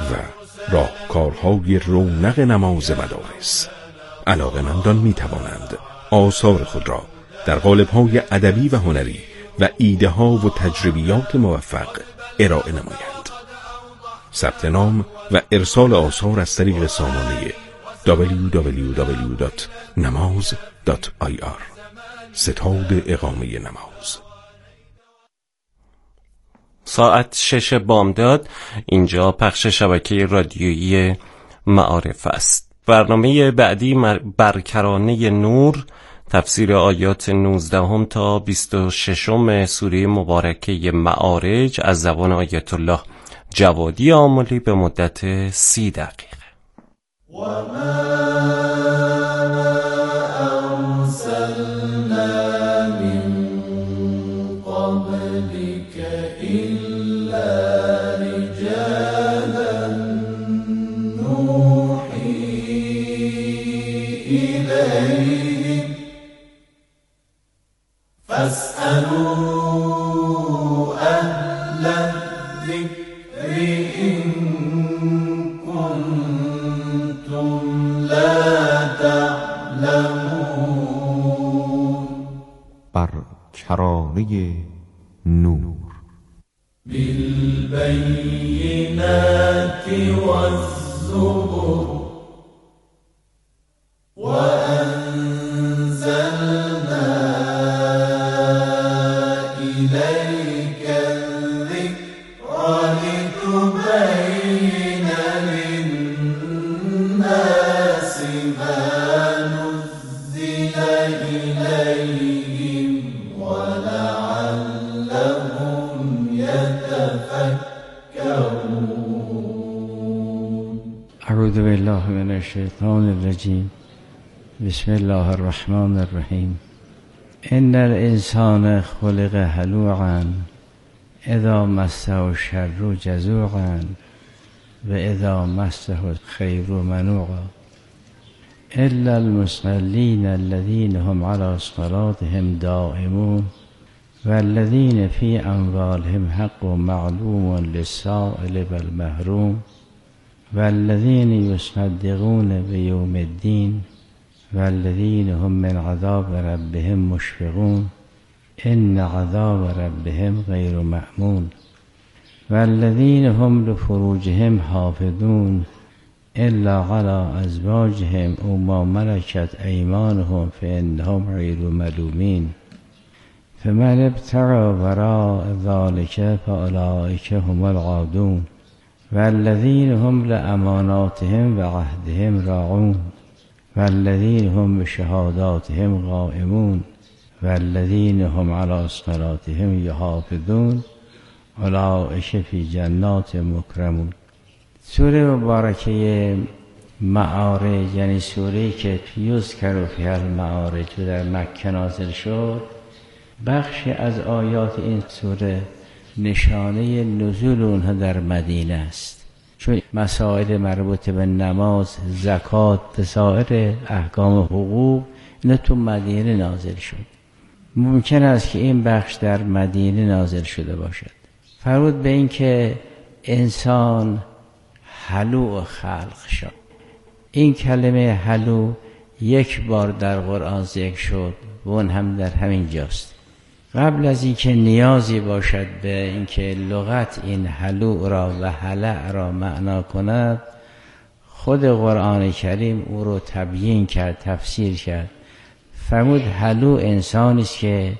و راهکارهای رونق نماز مدارس. علاقه‌مندان می توانند آثار خود را در قالب‌های ادبی و هنری و ایده‌ها و تجربیات موفق ارائه نمایند. ثبت نام و ارسال آثار از طریق سامانه www.namaz.ir. ستاد اقامه نماز. ساعت 6 بامداد. اینجا پخش شبکه رادیویی معارف است. برنامه بعدی برکرانه نور، تفسیر آیات 19 تا 26 سوره مبارکه معارج از زبان آیت الله جوادی آملی به مدت 30 دقیقه. فاسألوا أهل الذكر إن كنتم لا تعلمون. برکرانه نور. بالبينات والزبر اعوذ بالله من الشیطان الرجیم. بسم الله الرحمن الرحیم. ان الانسان خلق هلوعا اذا مسه الشر جزوعا و اذا مسه الخیر منوعا الا المصلين الذين هم على صلاتهم دائمون والذين في اموالهم حق معلوم للسائل والمحروم والذين يصدقون بيوم الدين والذين هم من عذاب ربهم مشفقون إن عذاب ربهم غير مأمون والذين هم لفروجهم حافظون إلا على أزواجهم أو ما ملكت أيمانهم فإنهم غير ملومين فمن ابتغى وراء ذلك فأولئك هم العادون والذين هم لأماناتهم وعهدهم راعون والذين هم بشهاداتهم قائمون والذين هم على صلاتهم يحافظون اولئک فی جنات مکرمون. سوره مبارکه معارج یعنی سوره‌ای که یذکر فیها المعارج در مکه نازل شد، بخشی از آیات این سوره نشانه نزول اونها در مدینه است، چون مسائل مربوط به نماز، زکات و سایر احکام حقوق اینا تو مدینه نازل شد. ممکن است که این بخش در مدینه نازل شده باشد. فرمود به این که انسان حلو خلق شد. این کلمه حلو یک بار در قرآن ذکر شد و اون هم در همین جاست. قبل از اینکه نیازی باشد به اینکه لغت این حلو را و حلع را معنا کند، خود قرآن کریم او رو تبیین کرد، تفسیر کرد. فرمود حلو انسانی است که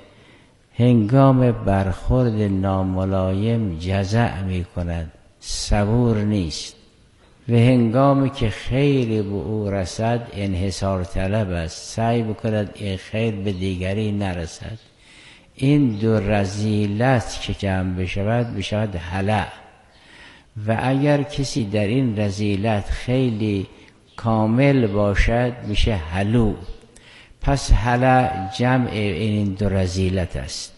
هنگام برخورد ناملایم جزع می کند، صبور نیست، و هنگامی که خیری به او رسد انحصار طلب است، سعی بکند این خیر به دیگری نرسد. این دو رذیلت که جمع بشود حلع. و اگر کسی در این رذیلت خیلی کامل باشد میشه حلو. پس حلع جمع این دو رذیلت است.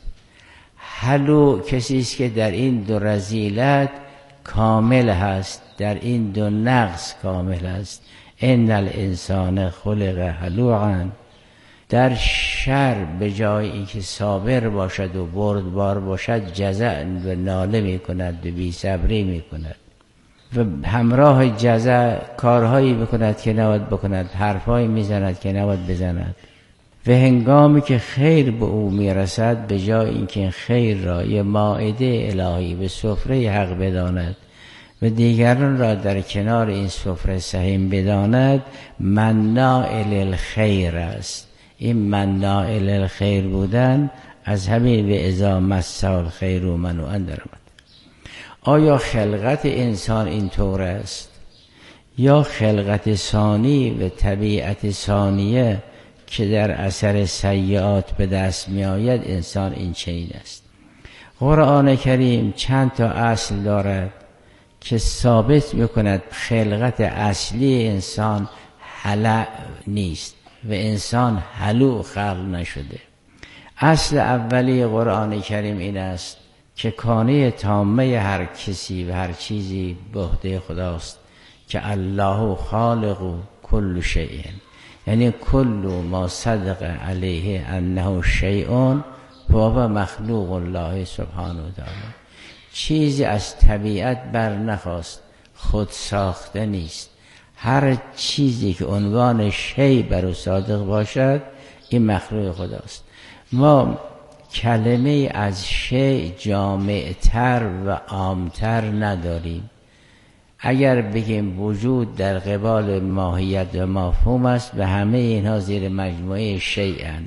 حلو کسی است که در این دو رذیلت کامل هست، در این دو نقص کامل است. ان الانسان خلق هلوعا. در شر به جای اینکه صابر باشد و بردبار باشد جزع و ناله می کند و بی صبری می کند. و همراه جزع کارهایی بکند که نباید بکند، حرفهایی میزند که نباید بزند و هنگامی که خیر به او میرسد به جای اینکه این خیر را یه مائده الهی به سفره حق بداند و دیگران را در کنار این سفره سهیم بداند، مناع للخیر است. این مناع للخیر بودن از همین و اذا مس الخیر منوعا در آمد. آیا خلقت انسان این طور است یا خلقت ثانی و طبیعت ثانیه که در اثر سیئات به دست می آید انسان این چنین است؟ قرآن کریم چند تا اصل دارد که ثابت میکند خلقت اصلی انسان هلع نیست و انسان هلوع خلق نشده. اصل اولی قرآن کریم این است که کانه تامه هر کسی و هر چیزی به عهده خداست که الله خالق کل شیء، یعنی کل ما صدق علیه انه شیء فهو مخلوق الله سبحانه و تعالی. چیزی از طبیعت بر نخواست، خود ساخته نیست. هر چیزی که عنوان شیء بر او صادق باشد این مخلوق خداست. ما کلمه از شیء جامعتر و عامتر نداریم. اگر بگیم وجود در قبال ماهیت و مفهوم است، به همه اینها زیر مجموعه شیئن.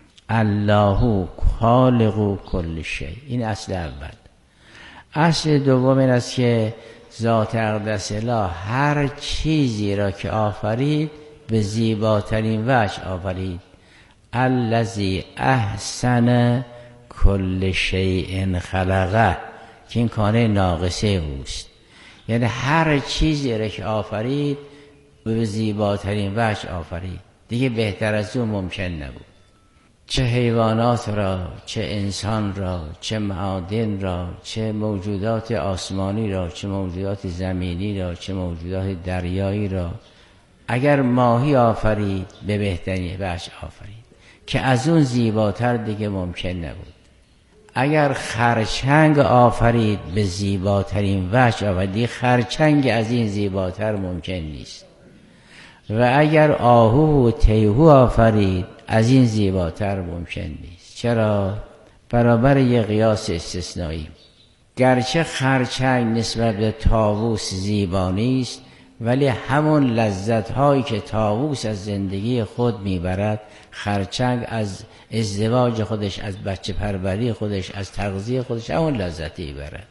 الله خالق کل شیء، این اصل اول. اصل دوم این است که ذات اقدس الله هر چیزی را که آفرید به زیباترین وجه آفرید. الذی احسن کل شیء خلقه، که این کانه ناقصه اوست. یعنی هر چیزی را که آفرید به زیباترین وجه آفرید، دیگه بهتر از اون ممکن نبود. چه حیوانات را، چه انسان را، چه معادن را، چه موجودات آسمانی را، چه موجودات زمینی را، چه موجودات دریایی را. اگر ماهی آفرید به بهترین وجه آفرید که از اون زیباتر دیگه ممکن نبود. اگر خرچنگ آفرید به زیباترین وجه آفرید، خرچنگ از این زیباتر ممکن نیست. و اگر آهو و تیهو آفرید از این زیباتر ممکن نیست. چرا؟ برابر یه قیاس استثنایی. گرچه خرچنگ نسبت به طاووس زیبا نیست، ولی همون لذت هایی که طاووس از زندگی خود میبرد، خرچنگ از ازدواج خودش، از بچه پروری خودش، از تغذیه خودش همون لذتی برد.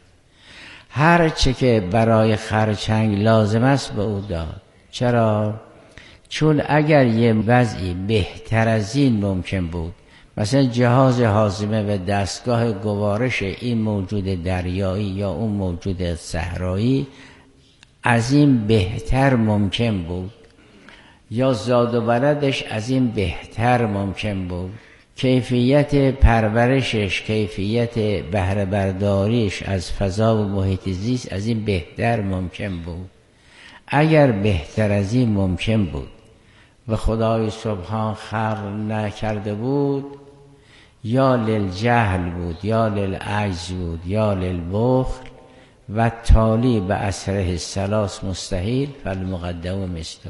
هر چه که برای خرچنگ لازم است به او داد. چرا؟ چون اگر یه وضعی بهتر از این ممکن بود، مثلا جهاز هاضمه و دستگاه گوارش این موجود دریایی یا اون موجود صحرایی، از این بهتر ممکن بود، یا زاد و ولدش از این بهتر ممکن بود، کیفیت پرورشش، کیفیت بهره برداریش از فضا و محیط زیست از این بهتر ممکن بود. اگر بهتر از این ممکن بود و خدای سبحان خلق نکرده بود، یا للجهل بود، یا للعجز بود، یا للبخل، و تالی به اثره الثلاث مستحیل فالمقدم مثله.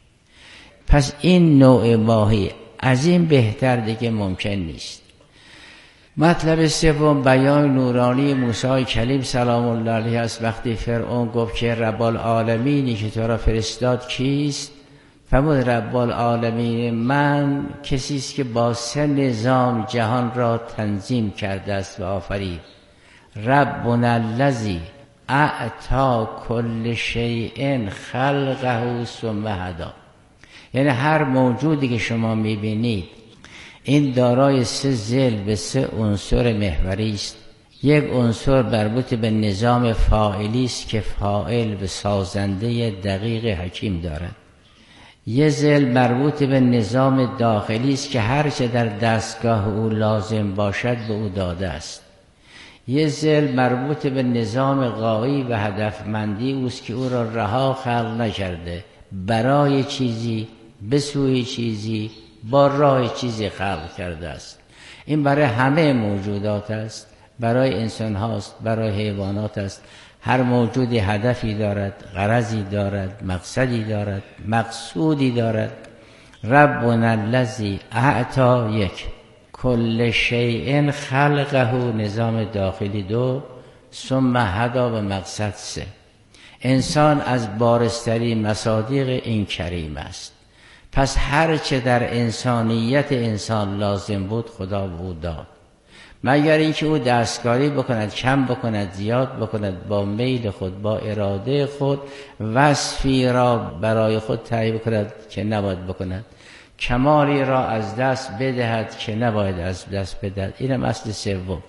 پس این نوع ماهی از این بهتر دیگه ممکن نیست. مطلب سوم بیان نورانی موسی کلیم سلام الله علیه است. وقتی فرعون گفت که رب العالمینی که تو را فرستاد کیست؟ فرمود رب العالمین من کسی است که با 3 نظام جهان را تنظیم کرده است و آفرید. ربنا الذی اعطی کل شیء خلقه ثم هدی. یعنی هر موجودی که شما میبینید این دارای 3 ضلع و 3 عنصر محوری است. یک عنصر مربوط به نظام فاعلی است که فاعل و سازنده دقیق حکیم دارد. یه ضلع مربوط به نظام داخلی است که هر چه در دستگاه او لازم باشد به او داده است. یه ضلع مربوط به نظام غایی و هدفمندی اوست که او را رها خلق نکرده، برای چیزی، به سوی چیزی، با راه چیزی خلق کرده است. این برای همه موجودات است، برای انسان هاست، برای حیوانات است. هر موجودی هدفی دارد، غرضی دارد، مقصدی دارد، مقصودی دارد. ربنا الذی اعطی یک، کل شیء خلقه نظام داخلی 2، ثم هدا به مقصد 3. انسان از بارزترین مصادیق این کریم است. پس هر چه در انسانیت انسان لازم بود خدا به او داد، مگر اینکه او دستکاری بکند، کم بکند، زیاد بکند، با میل خود، با اراده خود وصفی را برای خود تعیین بکند که نباید بکند، کمالی را از دست بدهد که نباید از دست بدهد. اینم اصل سوم.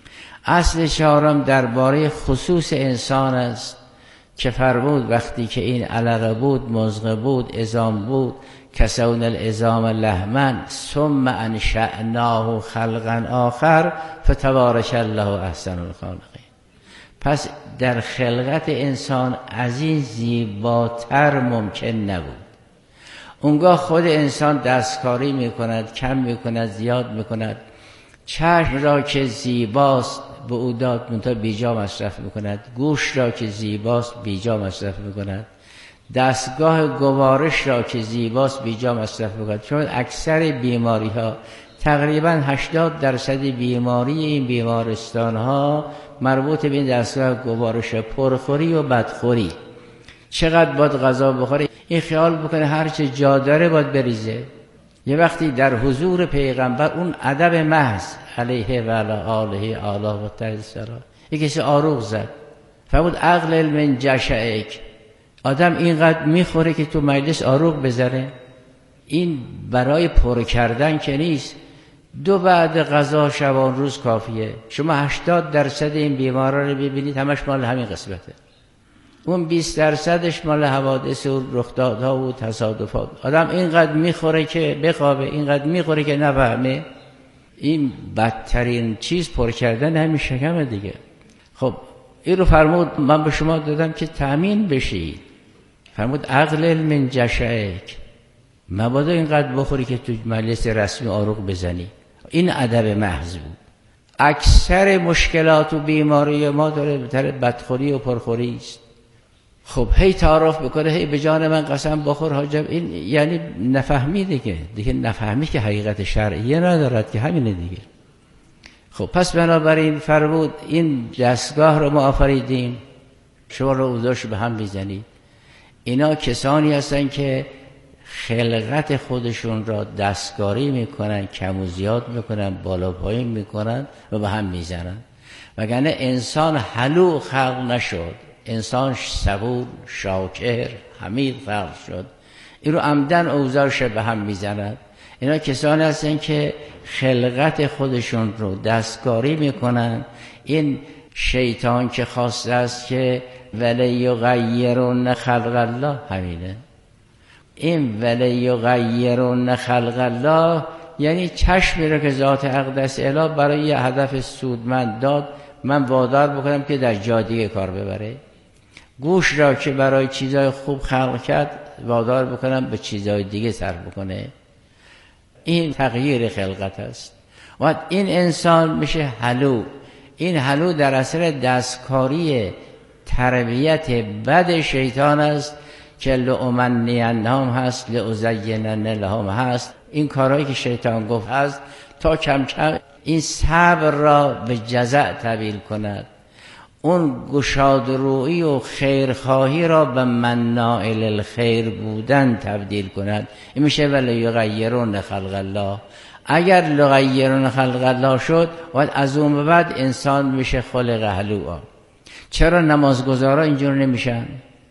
اصل چهارم درباره خصوص انسان است که فرمود وقتی که این علقه بود، مضغه بود، عظام بود، کسون العظام لحما ثم انشأناه خلقا آخر فتبارک الله احسن الخالقین. پس در خلقت انسان از این زیباتر ممکن نبود. اونگاه خود انسان دستکاری میکند، کم میکند، زیاد میکند. چشم را که زیباست به او داد منتها بیجا مصرف میکند، گوش را که زیباست بیجا مصرف میکند، دستگاه گوارش را که زیباست بیجا مصرف میکند. چون اکثر بیماری ها، تقریبا 80% بیماری این بیمارستان ها مربوط به این دستگاه گوارش، پرخوری و بدخوری. چقدر باید غذا بخوره، این خیال بکنه هرچه جا داره باید بریزه. یه وقتی در حضور پیغمبر اون ادب محض علیه و علی آله آله و تسلیم، یک کسی آروغ زد فرمود اقلل من جشعک. آدم اینقدر میخوره که تو مجلس آروغ بزنه؟ این برای پر کردن که نیست. 2 بعد غذا شبان روز کافیه. شما 80% این بیمارا رو ببینید همش مال همین قسمته. اون 20% مال حوادث و رخدادها و تصادفات. آدم اینقدر میخوره که بخوابه، اینقدر میخوره که نفهمه. این بدترین چیز پر کردن همین شکمه دیگه. خب این رو فرمود من به شما دادم که تأمین بشید. فرمود اقلل من جشعک، مبادا اینقدر بخوری که تو مجلس رسمی آروغ بزنی. این ادب محض بود. اکثر مشکلات و بیماری ما داره بدخوری و پرخوری است. خب هی تعارف بکنه، هی به جان من قسم بخور حاجب، این یعنی نفهمی دیگه نفهمی که حقیقت شرعیه ندارد که همینه دیگه. خب پس بنابراین فرمود این دستگاه رو ما آفریدیم، شما رو اوضاعش به هم میزنید. اینا کسانی هستن که خلقت خودشون را دستکاری میکنن، کم و زیاد میکنن، بالا پایین میکنن و به هم میزنن. وگرنه انسان حلو خلق نشد، انسان صبور، شاکر، حمید خلق شد. این رو عمدن اوضاعش به هم میزنن. اینا کسانی هستن که خلقت خودشون رو دستکاری میکنن. این شیطان که خواسته است که ولیغیرن خلق الله، همینه. این ولیغیرن خلق الله یعنی چشمی رو که ذات اقدس اله برای یه هدف سودمند داد من وادار بکنم که در جا دیگه کار ببره. گوش را که برای چیزای خوب خلق کرد وادار بکنم به چیزای دیگه صرف بکنه. این تغییر خلقت است. و این انسان میشه حلو. این حلو در اثر دستکاری تربیت بد شیطان است که لأمنینهم هست، لأزینن لهم هست. این کارهایی که شیطان گفت هست تا کم کم این صبر را به جزع تبدیل کند، اون گشادرویی و خیرخواهی را به مناع للخیر بودن تبدیل کند. این میشه ولیغیرن خلق الله. اگر لغیرن خلق الله شد و از اون به بعد انسان میشه خلق حلوعا. چرا نمازگزارا اینجور نمیشن؟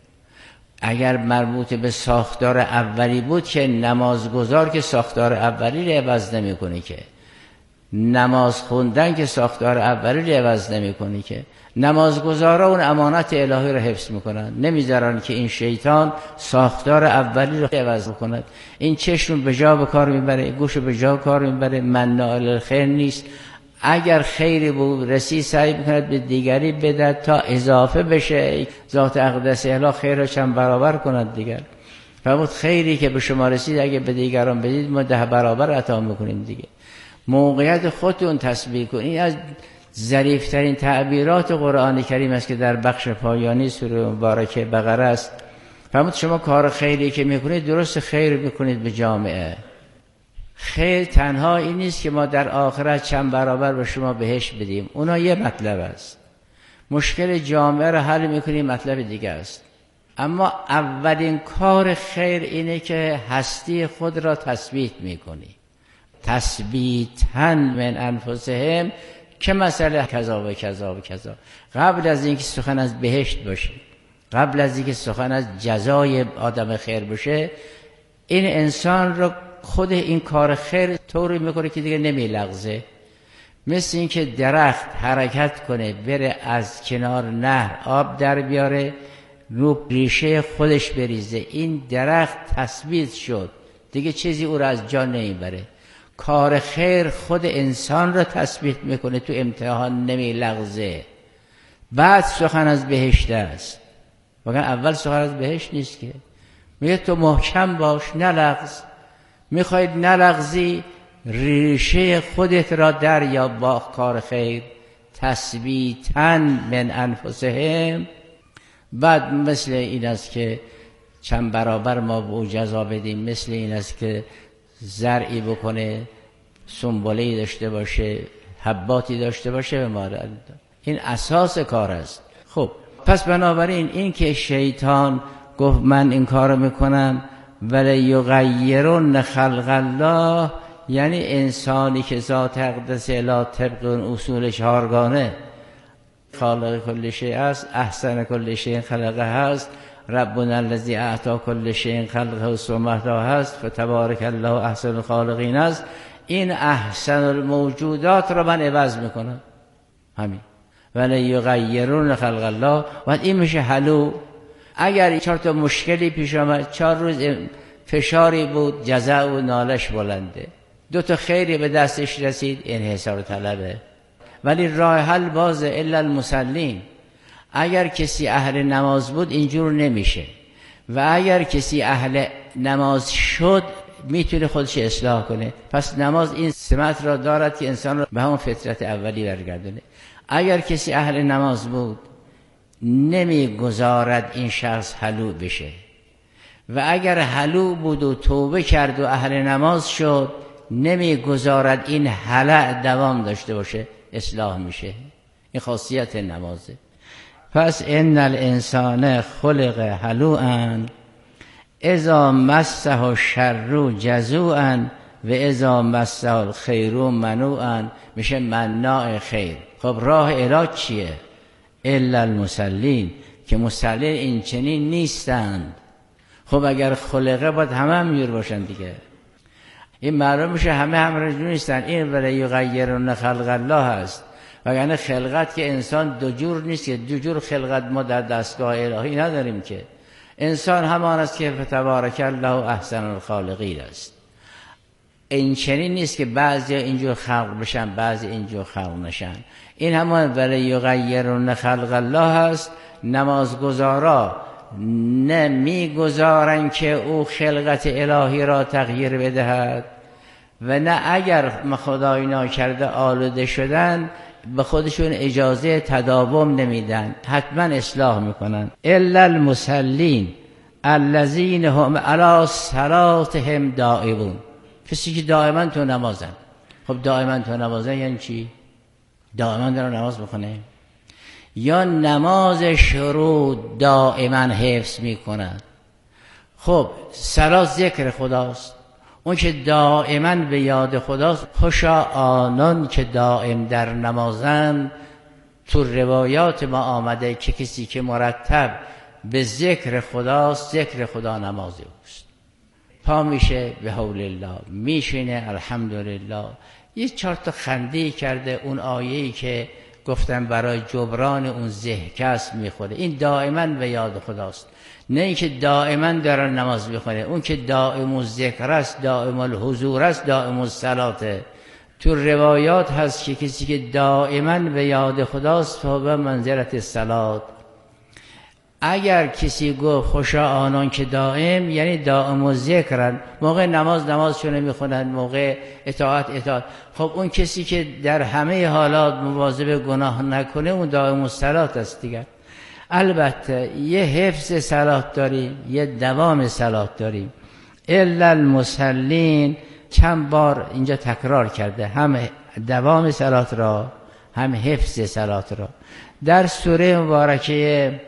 اگر مربوط به ساختار اولی بود که نمازگزار که ساختار اولی رو عوض نمی کنی، که نماز خوندن که ساختار اولی رو عوض نمی کنی، که نمازگزارا اون امانت الهی رو حفظ میکنن، نمیذارن که این شیطان ساختار اولی رو عوض کند. این چشم به جا به کار میبره، گوش به جا کار میبره، مناع للخیر نیست. اگر خیری بود رسید سعی میکند به دیگری بدهد تا اضافه بشه، ذات اقدس اله خیر را چند برابر کند دیگر. فرمود خیری که به شما رسید اگه به دیگران بدید ما 10 برابر عطا میکنیم دیگه. موقعیت خودتون تسبیح کنید. این از ظریفترین تعبیرات قرآن کریم است که در بخش پایانی سوره مبارکه بقره است. فرمود شما کار خیری که میکنید درست خیر میکنید به جامعه. خیر تنها این نیست که ما در آخرت چند برابر به شما بهشت بدیم، اونا یه مطلب است. مشکل جامعه را حل میکنیم مطلب دیگه است. اما اولین کار خیر اینه که هستی خود را تثبیت میکنی. تثبیتاً من انفسهم که مسئله کذا و کذا و کذا. قبل از اینکه سخن از بهشت باشه، قبل از اینکه سخن از جزای آدم خیر باشه، این انسان را خود این کار خیر طوری میکنه که دیگه نمیلغزه. مثل این که درخت حرکت کنه بره از کنار نهر آب در بیاره، رو ریشه خودش بریزه، این درخت تثبیت شد دیگه چیزی او را از جان نمیبره. کار خیر خود انسان را تثبیت میکنه، تو امتحان نمیلغزه. بعد سخن از بهشت است، واقعا اول سخن از بهشت نیست که میگه تو محکم باش نلغز. میخواید نلغزی ریشه خودت را در یا با کار خیر تثبیتاً من انفسهم. بعد مثل این است که چند برابر ما به او جزا بدیم، مثل این است که زرعی بکنه، سنبله‌ای داشته باشه، حباتی داشته باشه به ما. این اساس کار است. خب پس بنابراین این که شیطان گفت من این کارو میکنم ولی یغیرن خلق الله، یعنی انسانی که ذات اقدس الی طبق اصول چهارگانه خالق کل شیء است، احسن کل شیء خلقه هست، ربنا الذی اعطی کل شیء خلقه ثم هداه هست، فتبارک الله احسن الخالقین است. این احسن الموجودات رو من عوض میکنم، همین ولی یغیرون خلق الله. و این میشه حلو. اگر 4 تا مشکلی پیش آمد، 4 روز فشاری بود، جزع و نالش بلنده، 2 تا خیری به دستش رسید، انحصار طلبه. ولی راه حل بازه، الا المصلین. اگر کسی اهل نماز بود اینجور نمیشه، و اگر کسی اهل نماز شد میتونه خودش اصلاح کنه. پس نماز این سمت را دارد که انسان را به همون فطرت اولی برگردونه. اگر کسی اهل نماز بود نمیگذارد این شخص حلو بشه، و اگر حلو بود و توبه کرد و اهل نماز شد نمیگذارد این هلع دوام داشته باشه، اصلاح میشه. این خاصیت نمازه. پس ان الانسان خلق هلوعا اذا مسه الشر جزوعا و اذا مسه الخیر منوعا، میشه مناع خیر. خب راه علاج چیه؟ الا المصلین، که مصلین این چنین نیستند. خب اگر خلقه باید همه همینجور باشن دیگه. این معلوم میشه همه همینجور نیستن. این ولی یغیرون خلق الله هست، وگرنه خلقت که انسان 2 جور نیست که 2 جور خلقت ما در دستگاه الهی نداریم که. انسان همان است که فتبارک الله احسن الخالقین است. این چنین نیست که بعضی اینجور خلق بشن بعضی اینجور خلق نشن. این همان ولی یغیرون خلق الله هست. نمازگزارا نمیگذارن که او خلقت الهی را تغییر بدهد، و نه اگر خدای ناکرده آلوده شدن به خودشون اجازه تداوم نمیدن، حتما اصلاح میکنن. الا المصلین الذین هم علی صلاتهم دائمون، کسی که دائما تو نمازن. خب دائما تو نمازن یعنی چی؟ دائما دارن نماز بخونه، یا نمازش رو دائما حفظ میکنن. خب صلات ذکر خداست، اون که دائما به یاد خداست. خوشا آنان که دائم در نمازن. تو روایات ما آمده که کسی که مرتب به ذکر خداست، ذکر خدا نماز اوست. پا میشه به حول الله، میشینه الحمدلله، یه 4 تا خنده کرده. اون آیه‌ای که گفتم برای جبران اون ضحکست میخوره. این دائما به یاد خداست، نه اینکه دائما دارن نماز میخونه. اون که دائم الذکر است، دائم الحضور است، دائم الصلاته. تو روایات هست که کسی که دائما به یاد خداست فهو منزلت الصلات. اگر کسی گفت خوشا آنان که دائم، یعنی دائم و ذکرن، موقع نمازشون میخونن، موقع اطاعت. خب اون کسی که در همه حالات مواظب گناه نکنه اون دائم الصلات است دیگر. البته یه حفظ صلات داریم، یه دوام صلات داریم. الا المصلین چند بار اینجا تکرار کرده، هم دوام صلات را هم حفظ صلات را. در سوره مبارکه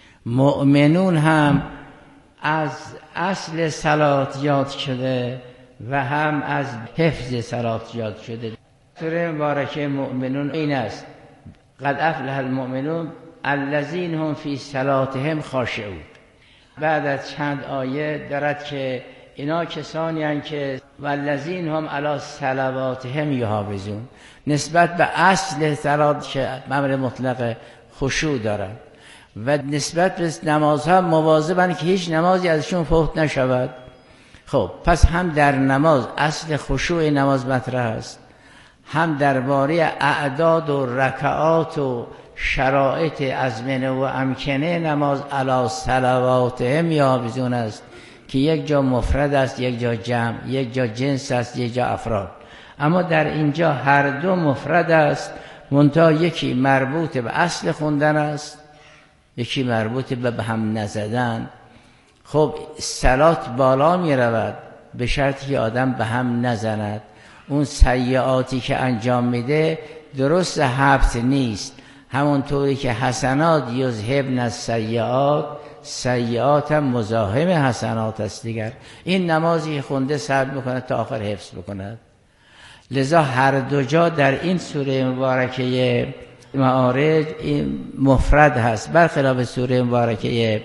مؤمنون هم از اصل صلات یاد شده و هم از حفظ صلات یاد شده. سوره مبارکه مؤمنون این است: قد افلح المؤمنون الذین هم فی صلاتهم خاشعون. بعد از چند آیه دارد که اینا کسانی هستند که والذین هم علی صلواتهم یحافظون، نسبت به اصل صلات که امر مطلق خشوع دارند و نسبت به نمازها مواظبند که هیچ نمازی ازشون فوت نشود. خب پس هم در نماز اصل خشوع نماز مطرح است، هم درباره اعداد و رکعات و شرایط ازمنه و امکنه نماز علی صلواتهم یحافظون است که یک جا مفرد است، یک جا جمع، یک جا جنس است، یک جا افراد. اما در اینجا هر دو مفرد است، منتها یکی مربوط به اصل خوندن است، یکی مربوط به هم نزدن. خب صلات بالا می رود به شرطی که آدم به هم نزند. اون سیئاتی که انجام میده درست حبط نیست، همونطوری که حسنات یذهبن السیئات، سیئات هم مزاحم حسنات است دیگر. این نمازی خونده صبر میکنه تا آخر حفظ بکند. لذا هر دو جا در این سوره مبارکه معارج این مفرد هست، برخلاف سوره مبارکه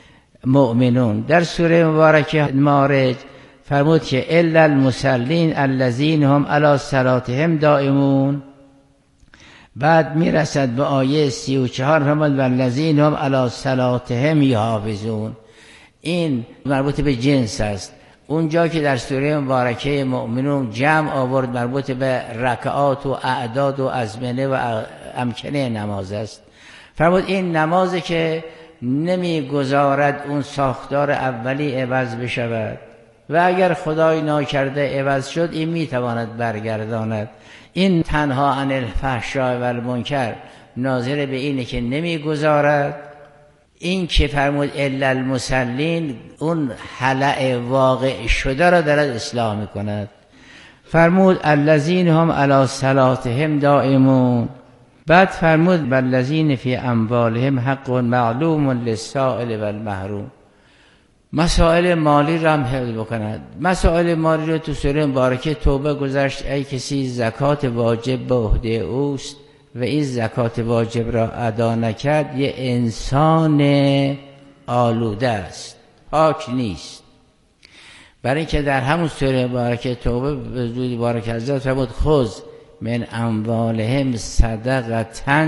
مؤمنون. در سوره مبارکه معارج فرمود که الا المصلین الذین هم علی صلاتهم دائمون. بعد میرسد به آیه 34 فرمود والذین هم علی صلاتهم یحافظون. این مربوط به جنس است. اونجا که در سوره مبارکه مؤمنون جمع آورد مربوط به رکعات و اعداد و ازمنه و امکنه نماز است. فرمود این نمازی که نمیگذارد اون ساختار اولی عوض بشود و اگر خدای ناکرده عوض شد این میتواند برگرداند. این تنها عن الفحشاء و المنکر ناظر به اینه که نمیگذارد. این که فرمود الا المصلین اون خلأ واقع شده را دارد اصلاح میکند. فرمود الذین هم علی صلاتهم دائمون. بعد فرمود والذین فی اموالهم حق معلوم للسائل والمحروم. مسائل مالی را هم حفظ بکند. مسائل مالی رو تو سوره مبارکه توبه گذشت. ای کسی زکات واجب به عهده اوست و این زکات واجب را ادا نکرد یه انسان آلوده است، پاک نیست. برای اینکه در همون سوره مبارکه توبه به زودی مبارک حضرت فرمود خذ من اموالهم صدقة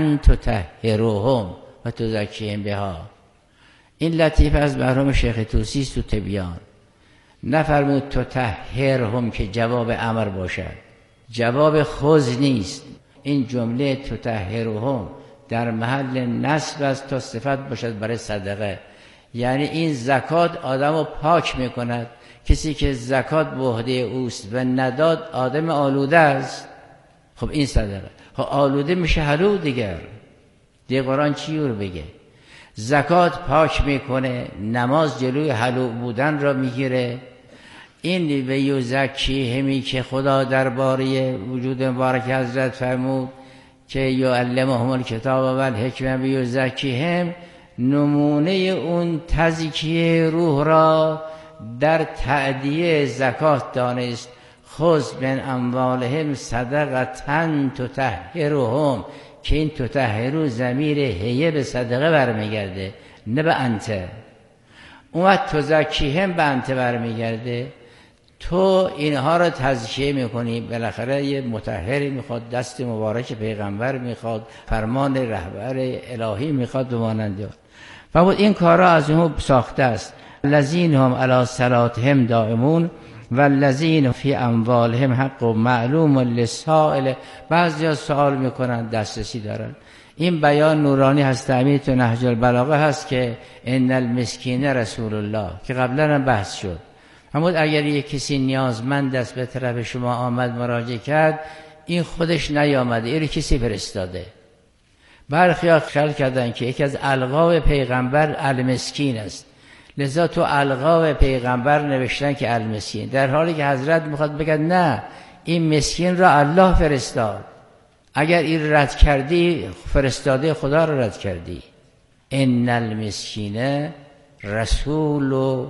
تطهرهم و تزکیهم بها. این لطیفه از مرحوم شیخ طوسی است تو تبیان. نفرمود تطهرهم که جواب امر باشد، جواب خذ نیست. این جمله تطهرهم در محل نصب است تا صفت باشد برای صدقه. یعنی این زکات آدم رو پاک میکند. کسی که زکات به عهده اوست و نداد آدم آلوده است. خب این صدقه. خب آلوده میشه حلو دیگر قرآن چی رو بگه؟ زکات پاک میکنه، نماز جلوی حلو بودن را میگیره. این و یزکیهم که خدا درباره وجود مبارک حضرت فرمود که یعلمهم الکتاب و الحکمه و یزکیهم، نمونه اون تزکیه روح را در تأدیه زکات دانست. خذ من اموالهم صدقة تطهرهم که این تطهرو ضمیر هیه به صدقه برمیگرده نه به انته. اون تزکیهم به انته برمیگرده. تو اینها رو تزکیه میکنی، بالاخره یه مطهری میخواد، دست مبارک پیغمبر میخواد، فرمان رهبر الهی میخواد بمانند. فرمود این کارا از اون ساخته است. الذین هم علی صلاتهم دائمون والذین فی اموالهم حق معلوم للسائل. بعضیا سوال میکنن دسترسی دارن. این بیان نورانی هست تعمید تو نهج البلاغه هست که ان المسکین رسول الله که قبلا هم بحث شد. همون اگر یک کسی نیازمند است به طرف شما آمد مراجعه کرد، این خودش نیامده، این کسی فرستاده. برخی خیال کردن که یکی از القاب پیغمبر المسکین است، لذا تو القاب پیغمبر نوشتن که المسکین، در حالی که حضرت میخواد بگه نه، این مسکین را الله فرستاد. اگر این رد کردی فرستاده خدا را رد کردی. ان المسکین رسول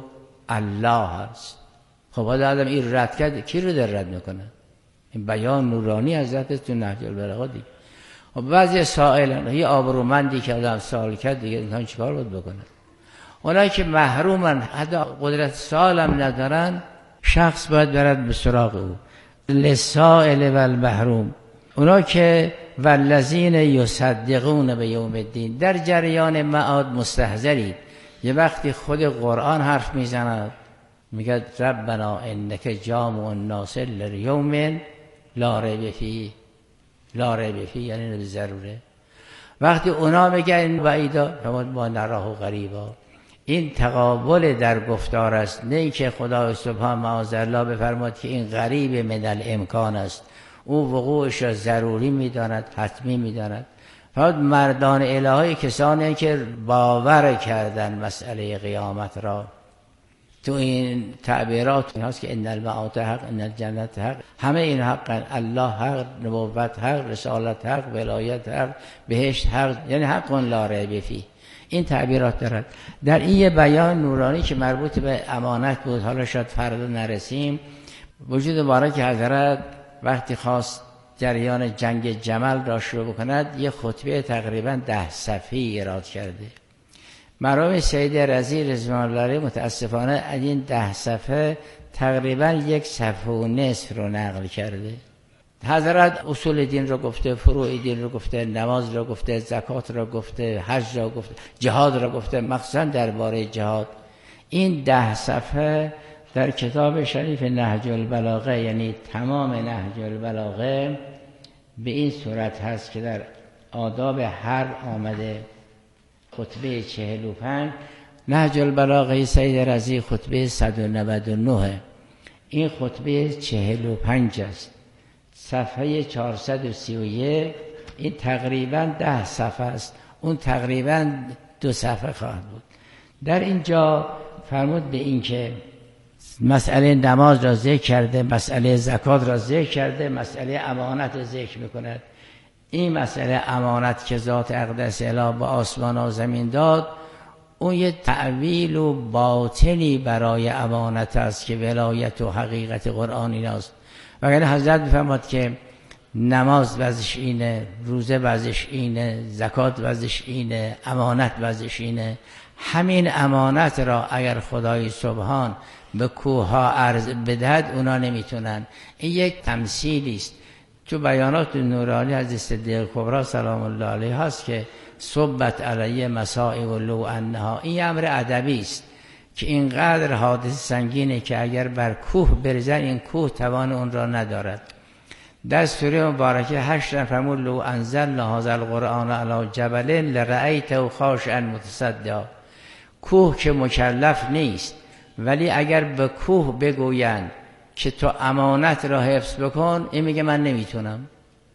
الله است. خب آدم این رد کرد، کی رو در رد میکنه؟ این بیان نورانی حضرت تو نهج البلاغه دی. و بعضی سائلان، یه آبرومندی که آدم سوال کرد دیگه انسان چیکار باید بکنه؟ اونایی که محرومن، حتی قدرت سوال هم ندارن، شخص باید برد به سراغ او. للسائل و المحروم، اونا که والذین یصدقون به یوم الدین، در جریان معاد مستحضرید. یه وقتی خود قرآن حرف میزند، میگه ربنا انک جامع الناس لیوم لا ریب فیه، لا ریب فیه یعنی به ضروره. وقتی اونا میگن بعیدا ما نراه غریبا، این تقابل در گفتار است، نه اینکه خدا سبحانه معاذالله بفرماد که این غریب من الامکان است، او وقوعش را ضروری میداند، حتمی میداند. فقط مردان الهی کسانی که باور کردن مسئله قیامت را. تو این تعبیرات این هست که ان المعاد حق، ان الجنت حق، همه این حق، الله حق، نبوت حق، رسالت حق، ولایت حق، بهشت حق، یعنی حق لا ریب فیه. این تعبیرات دارد. در این یه بیان نورانی که مربوط به امانت بود، حالا شاید فردا نرسیم، وجود مبارک حضرت وقتی خواست جریان جنگ جمل را شروع بکند، یه خطبه تقریبا 10 صفحه‌ای ایراد کرده. مرحوم سید رضی رضوان الله علیه متاسفانه از این 10 صفحه تقریبا 1 صفحه و نصف رو نقل کرده. حضرت اصول دین رو گفته، فروع دین رو گفته، نماز رو گفته، زکات رو گفته، حج رو گفته، جهاد رو گفته، مخصوصا درباره جهاد. این 10 صفحه در کتاب شریف نهج البلاغه، یعنی تمام نهج البلاغه، به این صورت هست که در آداب هر آمده خطبه 45 نهج البلاغه سید رضی خطبه 199، این خطبه 45 است، صفحه 431. این تقریبا 10 صفحه است، اون تقریبا 2 صفحه خواهد بود. در اینجا فرمود به این که مسئله نماز را ذکر کرده، مسئله زکات را ذکر کرده، مسئله امانت را ذکر میکند. این مسئله امانت که ذات اقدس اله با آسمان و زمین داد، اون یه تعویل و باطلی برای امانت است که ولایت و حقیقت قرآنی است. وگرنه حضرت میفرماد که نماز وضعش اینه، روزه وضعش اینه، زکات وضعش اینه، امانت وضعش اینه. همین امانت را اگر خدای سبحان به کوه ها عرض بدهد، اونا نمیتونن. این یک تمثیلی است. تو بیانات نورانی از صدیق کبری سلام الله علیه هست که صبت علیه مسائب لو انها، این امر ادبی است که اینقدر حادثه سنگینه که اگر بر کوه بریزن، این کوه توان اون را ندارد. در سوره مبارکه 8 فرمود لو انزلنا هذا القرآن علی جبل لرأیته خاشعا متصدعا. کوه که مکلف نیست، ولی اگر به کوه بگویند که تو امانت را حفظ بکن، این میگه من نمیتونم.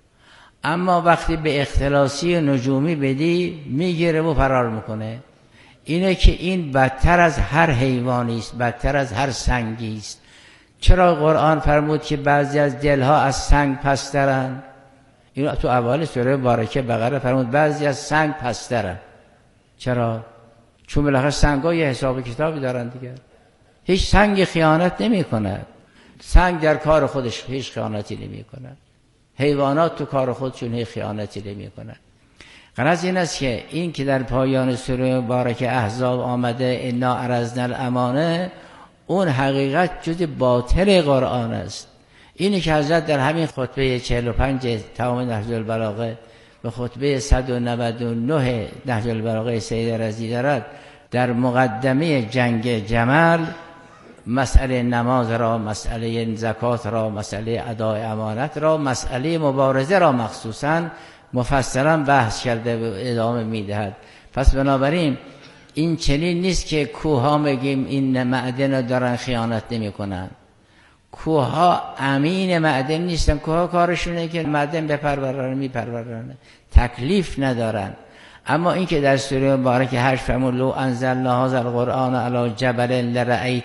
اما وقتی به اختلاسی نجومی بدی، میگیره و فرار میکنه. اینه که این بدتر از هر حیوانی است، بدتر از هر سنگی است. چرا قرآن فرمود که بعضی از دلها از سنگ پسترن؟ این تو اول سوره مبارکه بقره فرمود بعضی از سنگ پسترن. چرا؟ چون بالاخره سنگ‌ها یه حساب کتابی دارن دیگه. هیچ سنگ خیانت نمی‌کنه. سنگ در کار خودش هیچ خیانتی نمی‌کنه. حیوانات تو کار خودشون هیچ خیانتی نمی‌کنن. غرض این است که این که در پایان سوره مبارکه احزاب آمده انا عرضنا الامانه، اون حقیقت جز باطل قرآن است. اینی که حضرت در همین خطبه 45 تمام نهج البلاغه به خطبه 199 نهج البلاغه سید رضی دارد، در مقدمه جنگ جمل مسئله نماز را، مسئله زکات را، مسئله ادای امانت را، مسئله مبارزه را مخصوصاً مفصلا بحث کرده و ادامه میدهد. پس بنابراین این چنین نیست که کوها بگیم این معدن دارن خیانت نمی کنن. کوها امین معدن نیستن، کوها کارشونه که معدن بپرورن میپرورن، تکلیف ندارن. اما این که در سوره مبارکه 8 فرمود لو انزلنا هذا القرآن علی جبل لرأیت